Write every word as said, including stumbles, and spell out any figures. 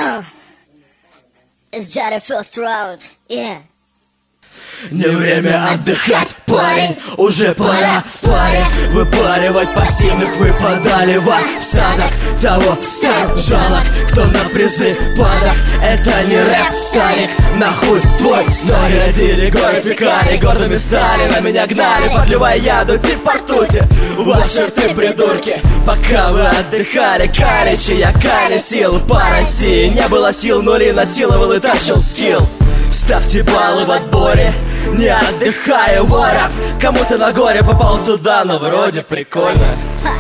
It's just a first round, yeah. Не время отдыхать, парень, уже пора в паре выпаривать пассивных, выпадали в осадок того стал жалок, кто на призы падок. Это не рэп, старик, нахуй твой стори. Родили горы фекалий, гордыми стали, на меня гнали, подливая яду типа ртути. Ваши рты, придурки, пока вы отдыхали, каличи, я колесил по России. Не было сил, нули насиловал и тащил скилл. Ставьте баллы в отборе, не отдыхая, вороб. Кому-то на горе попал сюда, но вроде прикольно. Ха,